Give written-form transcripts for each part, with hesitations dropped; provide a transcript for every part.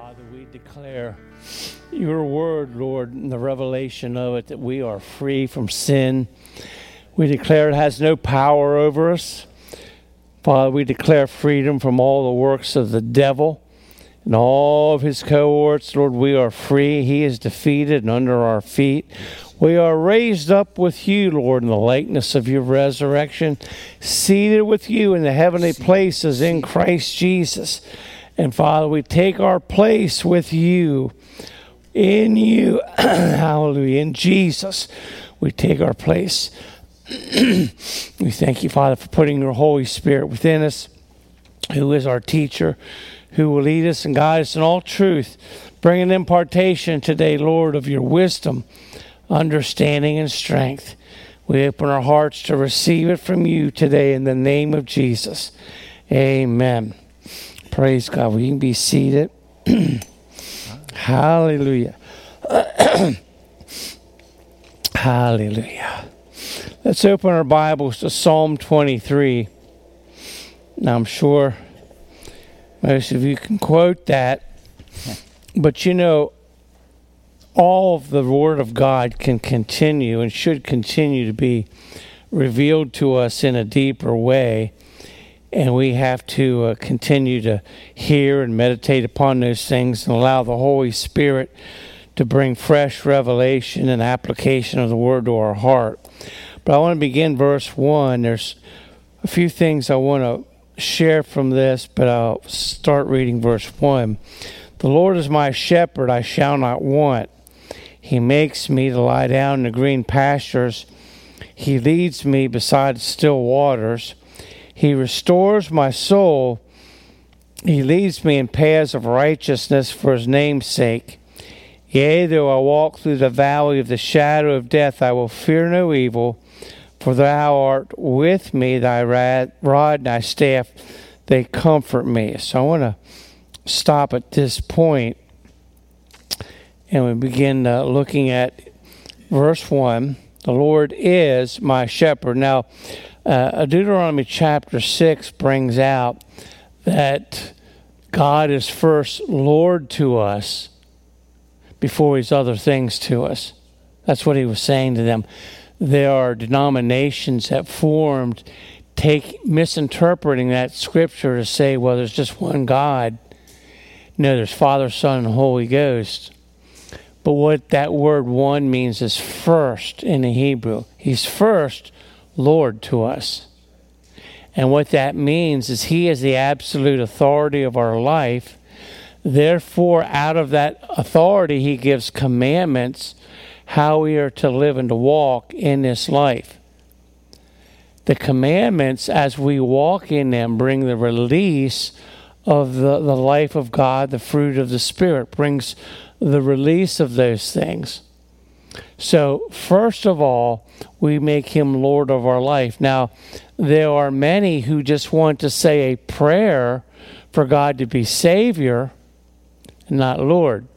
Father, we declare your word, Lord, and the revelation of it, that we are free from sin. We declare it has no power over us. Father, we declare freedom from all the works of the devil and all of his cohorts. Lord, we are free. He is defeated and under our feet. We are raised up with you, Lord, in the likeness of your resurrection, seated with you in the heavenly places in Christ Jesus. And Father, we take our place with you, in you, hallelujah, in Jesus. We take our place. We thank you, Father, for putting your Holy Spirit within us, who is our teacher, who will lead us and guide us in all truth. Bring an impartation today, Lord, of your wisdom, understanding, and strength. We open our hearts to receive it from you today in the name of Jesus. Amen. Praise God. We can be seated. Hallelujah. Hallelujah. Let's open our Bibles to Psalm 23. Now, I'm sure most of you can quote that. But you know, all of the Word of God can continue and should continue to be revealed to us in a deeper way. And we have to continue to hear and meditate upon those things and allow the Holy Spirit to bring fresh revelation and application of the Word to our heart. But I want to begin verse 1. There's a few things I want to share from this, but I'll start reading verse 1. The Lord is my shepherd, I shall not want. He makes me to lie down in the green pastures. He leads me beside still waters. He restores my soul. He leads me in paths of righteousness for his name's sake. Yea, though I walk through the valley of the shadow of death, I will fear no evil, for thou art with me, thy rod and thy staff, they comfort me. So I want to stop at this point, and we begin looking at verse 1. The Lord is my shepherd. Now, Deuteronomy chapter 6 brings out that God is first Lord to us before he's other things to us. That's what he was saying to them. There are denominations that formed, misinterpreting that scripture to say, well, there's just one God. No, there's Father, Son, and Holy Ghost. But what that word one means is first in the Hebrew. He's first Lord to us. And what that means is he is the absolute authority of our life. Therefore, out of that authority, he gives commandments how we are to live and to walk in this life. The commandments, as we walk in them, bring the release of the life of God, the fruit of the Spirit, brings the release of those things. So, first of all, we make him Lord of our life. Now, there are many who just want to say a prayer for God to be Savior, not Lord.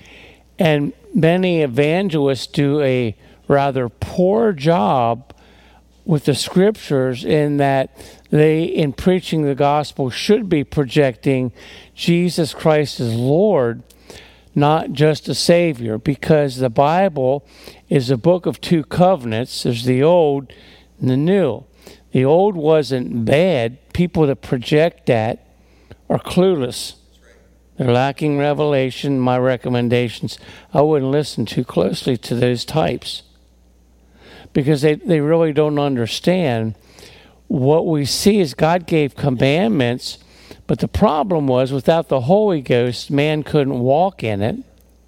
And many evangelists do a rather poor job with the scriptures in that they, in preaching the gospel, should be projecting Jesus Christ as Lord, not just a Savior, because the Bible is a book of two covenants. There's the old and the new. The old wasn't bad. People that project that are clueless. They're lacking revelation. My recommendations, I wouldn't listen too closely to those types, because they really don't understand. What we see is God gave commandments, but the problem was, without the Holy Ghost, man couldn't walk in it.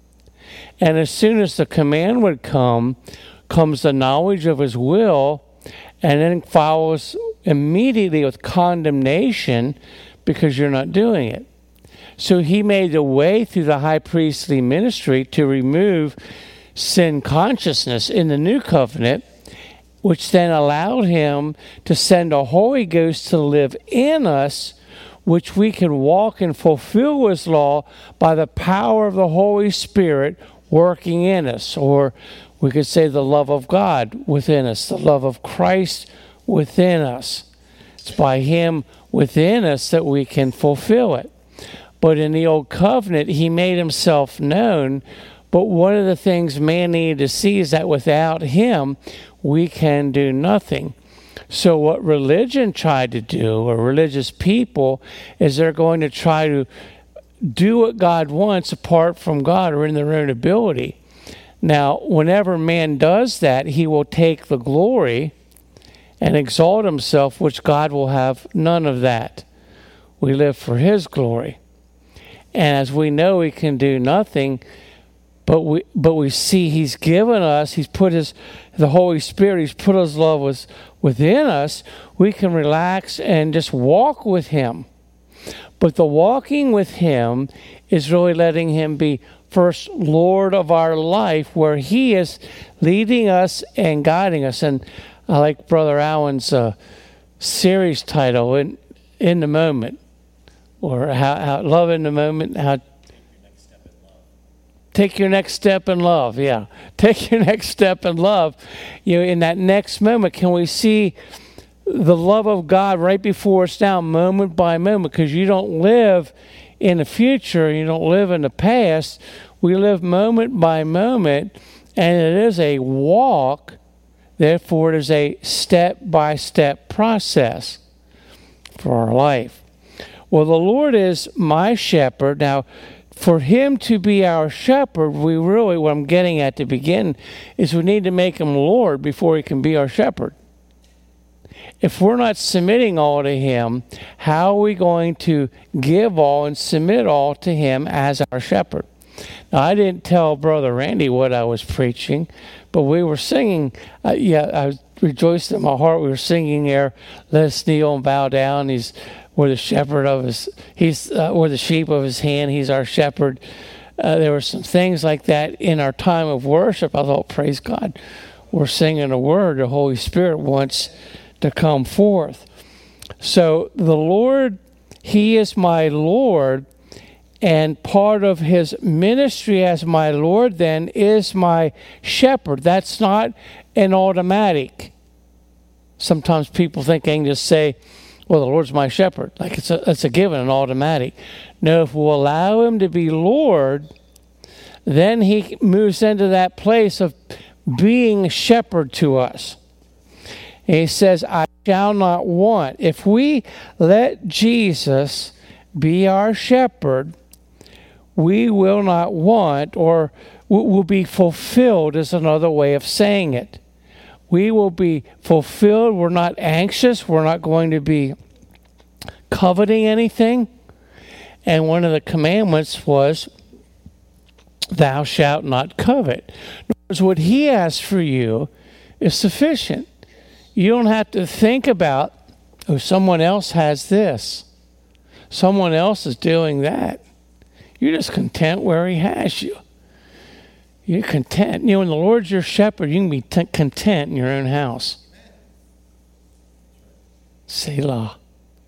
And as soon as the command would come, comes the knowledge of his will, and then follows immediately with condemnation because you're not doing it. So he made a way through the high priestly ministry to remove sin consciousness in the new covenant, which then allowed him to send a Holy Ghost to live in us, which we can walk and fulfill his law by the power of the Holy Spirit working in us. Or we could say the love of God within us, the love of Christ within us. It's by him within us that we can fulfill it. But in the old covenant, he made himself known. But one of the things man needed to see is that without him, we can do nothing. So what religion tried to do, or religious people, is they're going to try to do what God wants apart from God or in their own ability. Now, whenever man does that, he will take the glory and exalt himself, which God will have none of that. We live for his glory. And as we know, we can do nothing, but we see he's given us, he's put the Holy Spirit, he's put his love within us. We can relax and just walk with him. But the walking with him is really letting him be first Lord of our life, where he is leading us and guiding us. And I like Brother Allen's series title, In the Moment, or how love in the moment, how take your next step in love. Yeah, take your next step in love. You know, in that next moment, can we see the love of God right before us now, moment by moment? Because you don't live in the future, you don't live in the past. We live moment by moment, and it is a walk. Therefore, it is a step-by-step process for our life. Well, the Lord is my shepherd. Now, for him to be our shepherd, we really, what I'm getting at to begin, is we need to make him Lord before he can be our shepherd. If we're not submitting all to him, how are we going to give all and submit all to him as our shepherd? Now, I didn't tell Brother Randy what I was preaching, but we were singing. I rejoiced in my heart. We were singing there, "Let us kneel and bow down." We're the shepherd of his. We're the sheep of his hand. He's our shepherd. There were some things like that in our time of worship. I thought, praise God, we're singing a word the Holy Spirit wants to come forth. So the Lord, he is my Lord. And part of his ministry as my Lord then is my shepherd. That's not an automatic. Sometimes people think they can just say, well, the Lord's my shepherd. Like it's a given, an automatic. No, if we'll allow him to be Lord, then he moves into that place of being a shepherd to us. And he says, I shall not want. If we let Jesus be our shepherd, we will not want, or will be fulfilled is another way of saying it. We will be fulfilled. We're not anxious. We're not going to be coveting anything. And one of the commandments was, thou shalt not covet. In other words, what he has for you is sufficient. You don't have to think about, oh, someone else has this. Someone else is doing that. You're just content where he has you. You're content. You know, when the Lord's your shepherd, you can be content in your own house. Selah.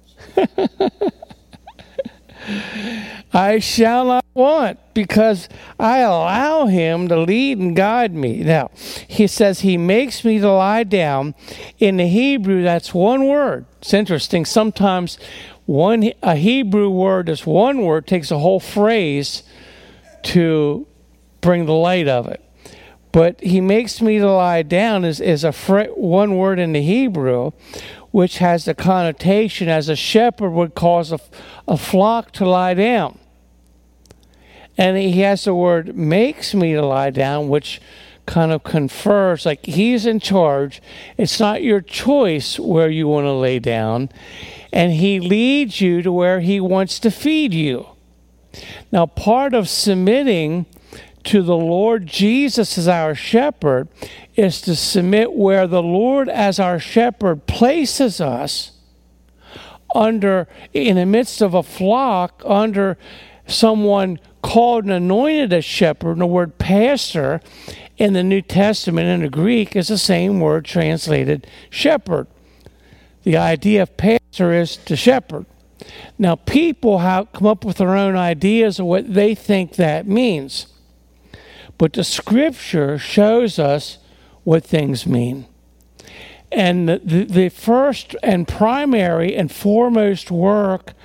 I shall not want, because I allow him to lead and guide me. Now, he says he makes me to lie down. In the Hebrew, that's one word. It's interesting. Sometimes a Hebrew word, this one word, takes a whole phrase to bring the light of it. But he makes me to lie down is one word in the Hebrew, which has the connotation as a shepherd would cause a flock to lie down. And he has the word makes me to lie down, which kind of confers, like he's in charge. It's not your choice where you want to lay down. And he leads you to where he wants to feed you. Now, part of submitting to the Lord Jesus as our shepherd is to submit where the Lord as our shepherd places us in the midst of a flock, under someone called and anointed as shepherd. And the word pastor in the New Testament in the Greek is the same word translated shepherd. The idea of pastor is to shepherd. Now, people have come up with their own ideas of what they think that means. But the Scripture shows us what things mean. And the first and primary and foremost work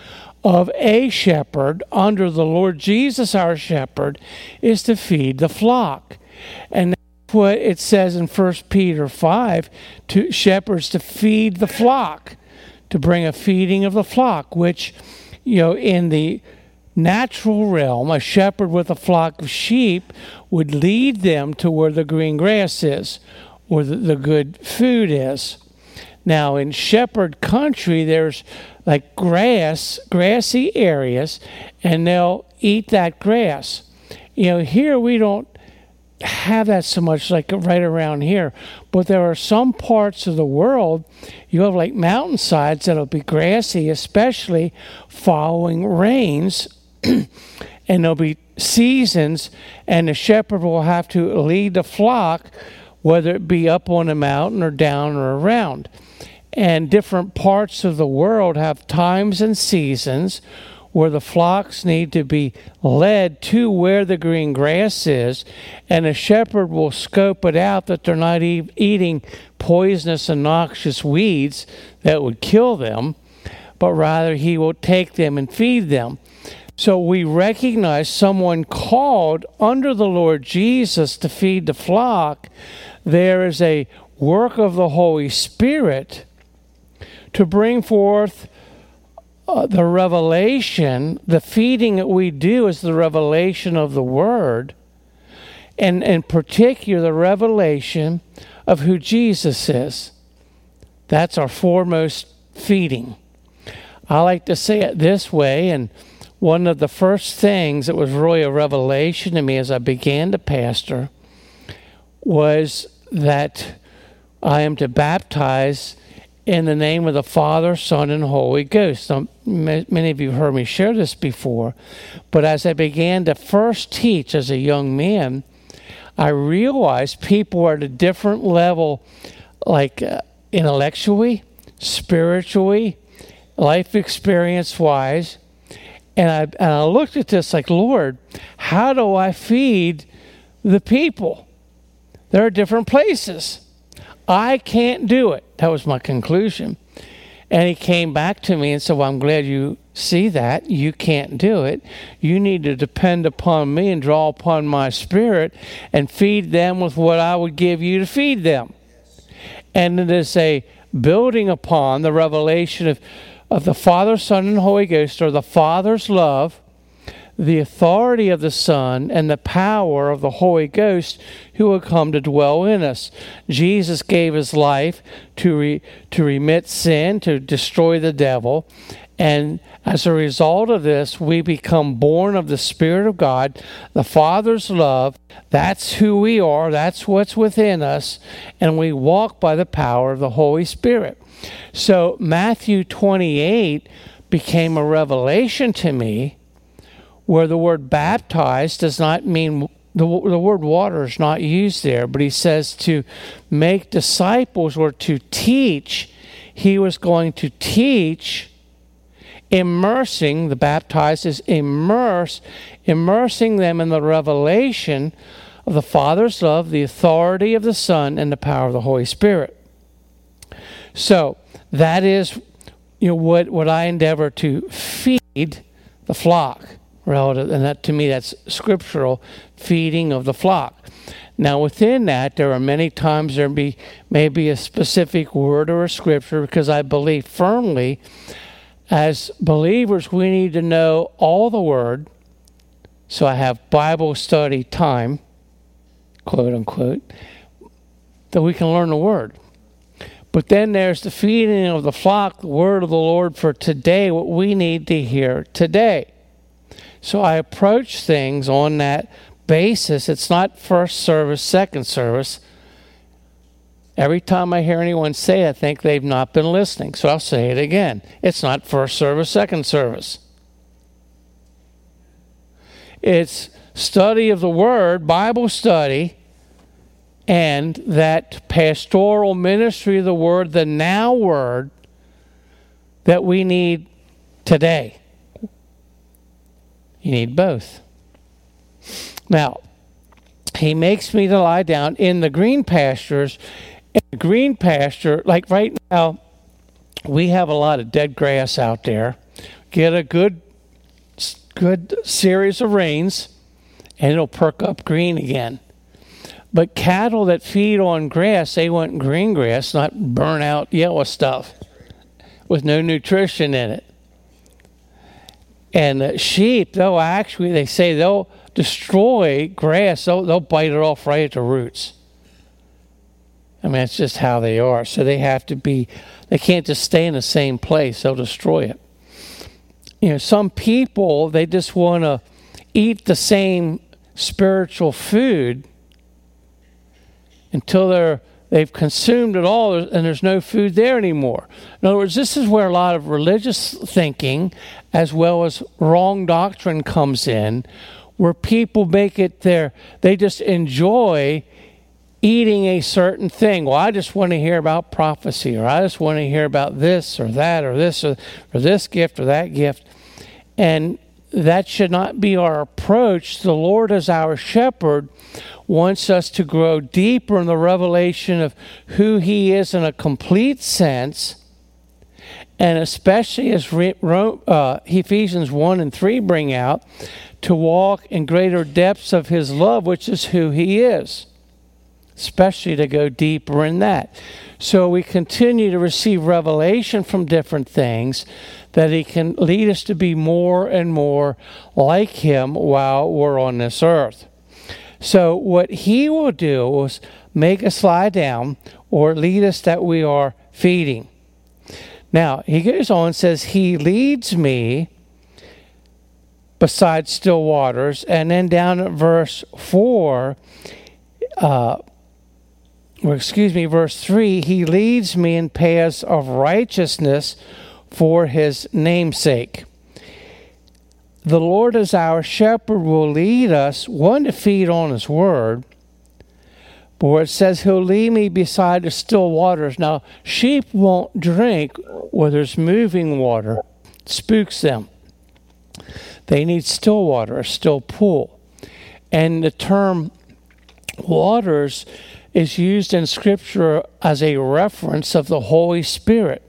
of a shepherd under the Lord Jesus, our shepherd, is to feed the flock. And that's what it says in 1 Peter 5, to shepherds to feed the flock, to bring a feeding of the flock, which, in the natural realm, a shepherd with a flock of sheep would lead them to where the green grass is, or the good food is. Now, in shepherd country, there's like grassy areas, and they'll eat that grass. Here we don't have that so much, like right around here. But there are some parts of the world, you have like mountainsides that'll be grassy, especially following rains, and there'll be seasons, and the shepherd will have to lead the flock, whether it be up on a mountain or down or around. And different parts of the world have times and seasons where the flocks need to be led to where the green grass is, and a shepherd will scope it out that they're not eating poisonous and noxious weeds that would kill them, but rather he will take them and feed them. So we recognize someone called under the Lord Jesus to feed the flock. There is a work of the Holy Spirit to bring forth the revelation. The feeding that we do is the revelation of the Word, and in particular the revelation of who Jesus is. That's our foremost feeding. I like to say it this way, and one of the first things that was really a revelation to me as I began to pastor was that I am to baptize in the name of the Father, Son, and Holy Ghost. Now, many of you heard me share this before, but as I began to first teach as a young man, I realized people are at a different level, like intellectually, spiritually, life experience-wise, and I looked at this like, Lord, how do I feed the people? There are different places. I can't do it. That was my conclusion. And he came back to me and said, well, I'm glad you see that. You can't do it. You need to depend upon me and draw upon my Spirit and feed them with what I would give you to feed them. And it is a building upon the revelation of the Father, Son, and Holy Ghost, or the Father's love, the authority of the Son, and the power of the Holy Ghost who will come to dwell in us. Jesus gave his life to remit sin, to destroy the devil, and as a result of this, we become born of the Spirit of God, the Father's love. That's who we are. That's what's within us, and we walk by the power of the Holy Spirit. So Matthew 28 became a revelation to me, where the word baptized does not mean, the word water is not used there, but he says to make disciples or to teach. He was going to teach, immersing, the baptized is immersing them in the revelation of the Father's love, the authority of the Son, and the power of the Holy Spirit. So that is what I endeavor to feed the flock. Relative, and that to me, that's scriptural feeding of the flock. Now within that, there are many times there may be a specific word or a scripture, because I believe firmly as believers we need to know all the Word. So I have Bible study time, quote unquote, that we can learn the Word. But then there's the feeding of the flock, the word of the Lord for today, what we need to hear today. So I approach things on that basis. It's not first service, second service. Every time I hear anyone say it, I think they've not been listening. So I'll say it again. It's not first service, second service. It's study of the Word, Bible study, and that pastoral ministry of the Word, the now Word, that we need today. You need both. Now, he makes me to lie down in the green pastures. In the green pasture, like right now, we have a lot of dead grass out there. get a good series of rains, and it'll perk up green again. But cattle that feed on grass, they want green grass, not burn out yellow stuff with no nutrition in it. And sheep, they say they'll destroy grass. They'll bite it off right at the roots. I mean, it's just how they are. So they can't just stay in the same place. They'll destroy it. You know, some people, they just want to eat the same spiritual food until they've consumed it all and there's no food there anymore. In other words, this is where a lot of religious thinking as well as wrong doctrine comes in, where people make it they just enjoy eating a certain thing. Well, I just want to hear about prophecy, or I just want to hear about this or that or this or this gift or that gift. And that should not be our approach. The Lord, as our shepherd, wants us to grow deeper in the revelation of who he is in a complete sense, and especially as Ephesians 1 and 3 bring out, to walk in greater depths of his love, which is who he is, especially to go deeper in that. So we continue to receive revelation from different things that he can lead us to be more and more like him while we're on this earth. So what he will do is make us lie down or lead us that we are feeding. Now, he goes on and says, he leads me beside still waters. And then down at verse 3, he leads me in paths of righteousness for his namesake. The Lord, as our shepherd, will lead us, one, to feed on his word, but where it says he'll lead me beside the still waters. Now, sheep won't drink where there's moving water. It spooks them. They need still water, a still pool. And the term waters is used in Scripture as a reference of the Holy Spirit.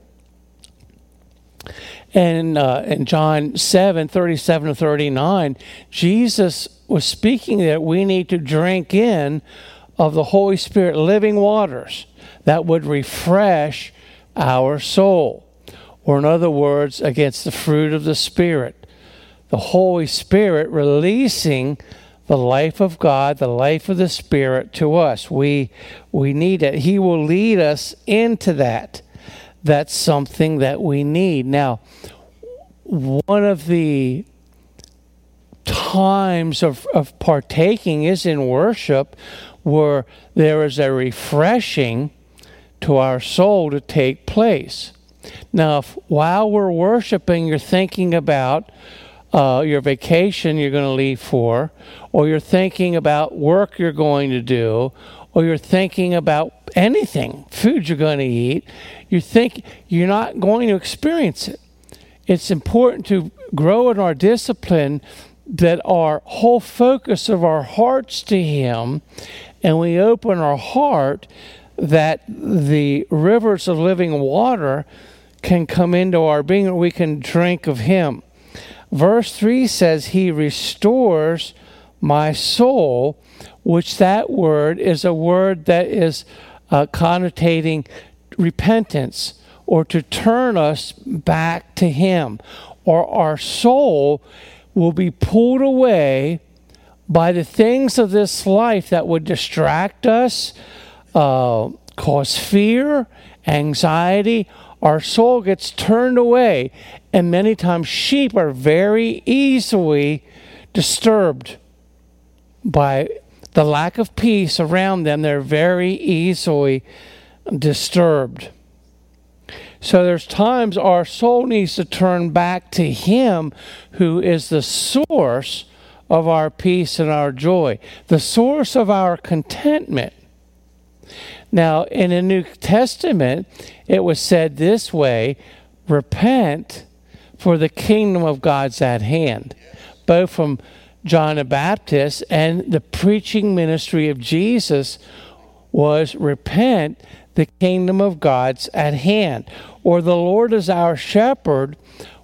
And in John 7, 37 to 39, Jesus was speaking that we need to drink in of the Holy Spirit, living waters that would refresh our soul. Or in other words, against the fruit of the Spirit. The Holy Spirit releasing the life of God, the life of the Spirit to us. We need it. He will lead us into that. That's something that we need. Now, one of the times of partaking is in worship, where there is a refreshing to our soul to take place. Now, if while we're worshiping, you're thinking about your vacation you're going to leave for, or you're thinking about work you're going to do, or you're thinking about anything, food you're going to eat, you're not going to experience it. It's important to grow in our discipline that our whole focus of our hearts to him, and we open our heart that the rivers of living water can come into our being, and we can drink of him. Verse 3 says, he restores my soul, which that word is a word that is connotating repentance, or to turn us back to him. Or our soul will be pulled away by the things of this life that would distract us, cause fear, anxiety. Our soul gets turned away, and many times sheep are very easily disturbed by the lack of peace around them. They're very easily disturbed. So there's times our soul needs to turn back to him who is the source of our peace and our joy, the source of our contentment. Now, in the New Testament, it was said this way, repent, for the kingdom of God's at hand. Both from John the Baptist and the preaching ministry of Jesus was repent, the kingdom of God's at hand. Or the Lord, as our shepherd,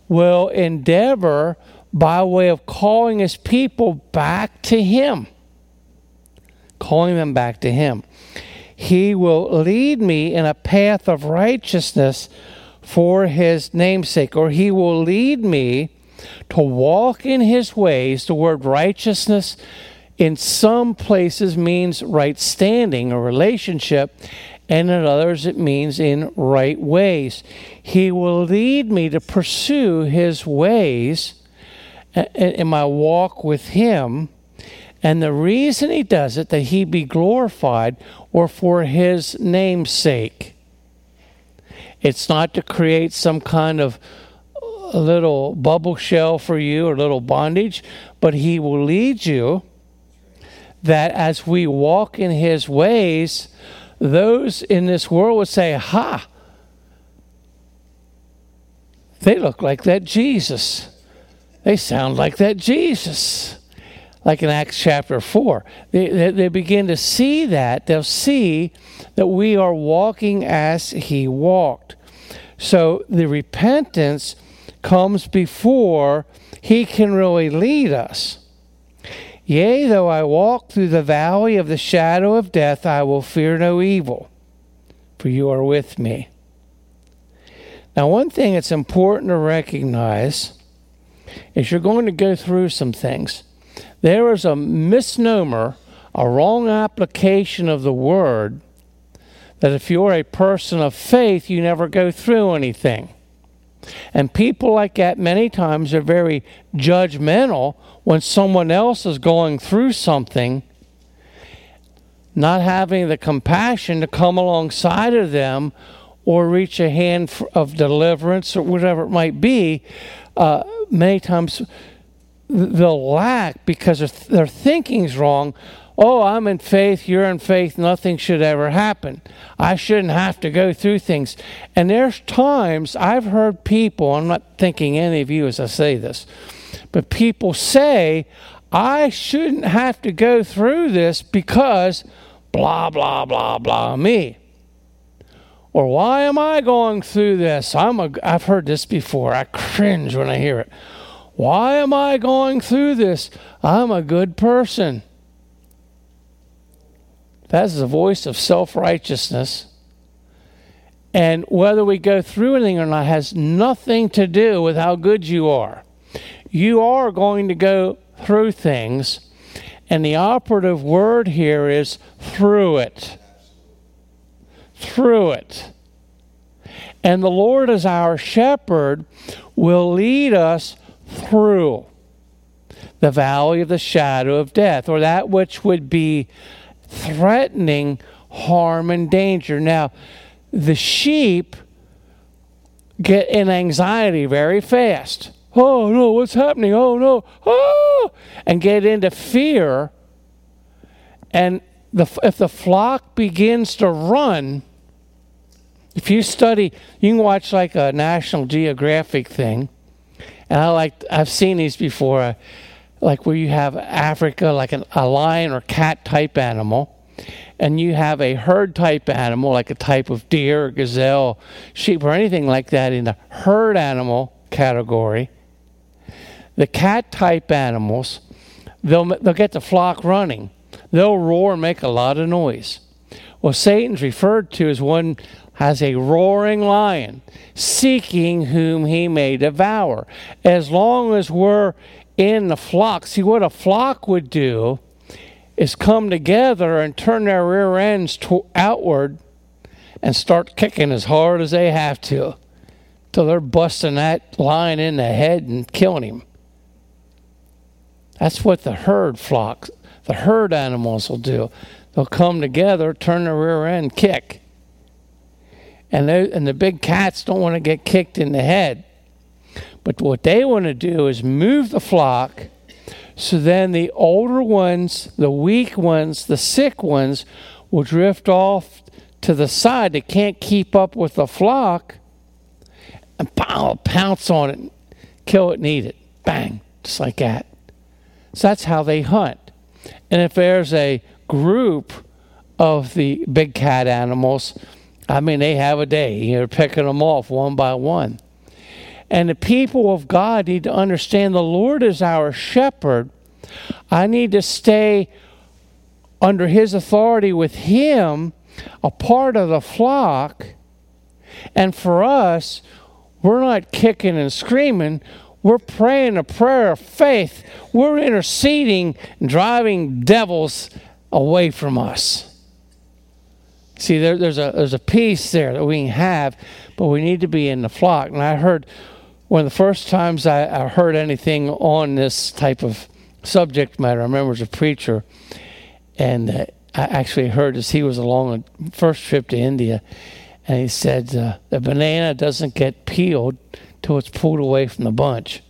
will endeavor by way of calling his people back to him. Calling them back to him. He will lead me in a path of righteousness for his namesake, or he will lead me to walk in his ways. The word righteousness in some places means right standing or relationship, and in others it means in right ways. He will lead me to pursue his ways in my walk with him. And the reason he does it, that he be glorified, or for his name's sake. It's not to create some kind of a little bubble shell for you or little bondage, but he will lead you that as we walk in his ways, those in this world would say, ha, they look like that Jesus. They sound like that Jesus. Like in Acts chapter 4. They begin to see that. They'll see that we are walking as he walked. So the repentance comes before he can really lead us. Yea, though I walk through the valley of the shadow of death, I will fear no evil, for you are with me. Now, one thing that's important to recognize is you're going to go through some things. There is a misnomer, a wrong application of the word, that if you're a person of faith, you never go through anything. And people like that many times are very judgmental when someone else is going through something, not having the compassion to come alongside of them or reach a hand of deliverance or whatever it might be. Many times they'll lack because their thinking's wrong. Oh, I'm in faith, you're in faith, nothing should ever happen. I shouldn't have to go through things. And there's times I've heard people, I'm not thinking any of you as I say this, but people say, I shouldn't have to go through this because blah, blah, blah, blah, me. Or why am I going through this? I've heard this before. I cringe when I hear it. Why am I going through this? I'm a good person. That's the voice of self-righteousness. And whether we go through anything or not has nothing to do with how good you are. You are going to go through things, and the operative word here is through it. Through it. And the Lord as our shepherd will lead us through the valley of the shadow of death, or that which would be threatening harm and danger. Now, the sheep get in anxiety very fast. Oh no, what's happening? Oh no, oh! And get into fear. And if the flock begins to run, if you study, you can watch like a National Geographic thing. And I've seen these before. Like where you have Africa, like a lion or cat type animal, and you have a herd type animal, like a type of deer or gazelle, sheep, or anything like that in the herd animal category. The cat type animals, they'll get the flock running. They'll roar and make a lot of noise. Well, Satan's referred to as one has a roaring lion, seeking whom he may devour. As long as we're in the flock. See, what a flock would do is come together and turn their rear ends outward and start kicking as hard as they have to till they're busting that lion in the head and killing him. That's what the herd animals will do. They'll come together, turn their rear end, kick. And the big cats don't want to get kicked in the head. But what they want to do is move the flock so then the older ones, the weak ones, the sick ones will drift off to the side. They can't keep up with the flock and pounce on it, kill it and eat it. Bang, just like that. So that's how they hunt. And if there's a group of the big cat animals, I mean, they have a day. You're picking them off one by one. And the people of God need to understand the Lord is our shepherd. I need to stay under his authority with him, a part of the flock. And for us, we're not kicking and screaming. We're praying a prayer of faith. We're interceding and driving devils away from us. See, there's a peace there that we can have, but we need to be in the flock. And I heard, one of the first times I heard anything on this type of subject matter, I remember as a preacher, and I actually heard as he was along a first trip to India, and he said, the banana doesn't get peeled till it's pulled away from the bunch.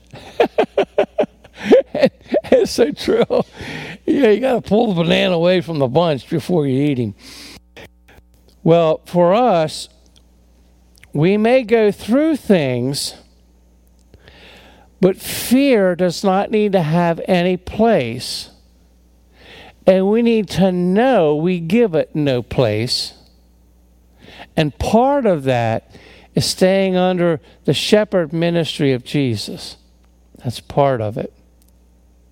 It's so true. Yeah, you got to pull the banana away from the bunch before you eat him. Well, for us, we may go through things, but fear does not need to have any place. And we need to know we give it no place. And part of that is staying under the shepherd ministry of Jesus. That's part of it.